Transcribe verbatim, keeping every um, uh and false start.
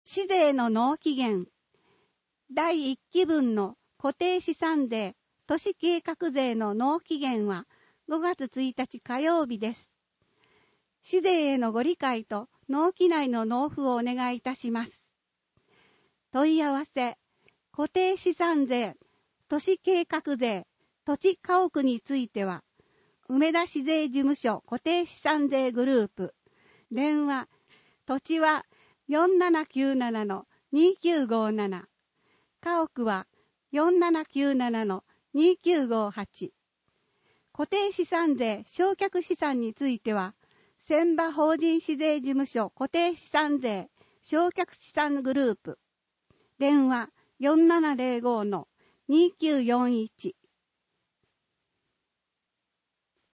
市税の納期限。だいいっきぶんの固定資産税、都市計画税の納期限はごがつついたち火曜日です。市税へのご理解と納期内の納付をお願いいたします。問い合わせ、固定資産税、都市計画税、土地家屋については、梅田市税事務所固定資産税グループ、電話、土地は よんななきゅうななのにきゅうごなな、家屋は よんななきゅうななのにきゅうごはち、固定資産税償却資産については、千葉法人市税事務所固定資産税償却資産グループ、電話 よんななぜろごのにきゅうよんいち、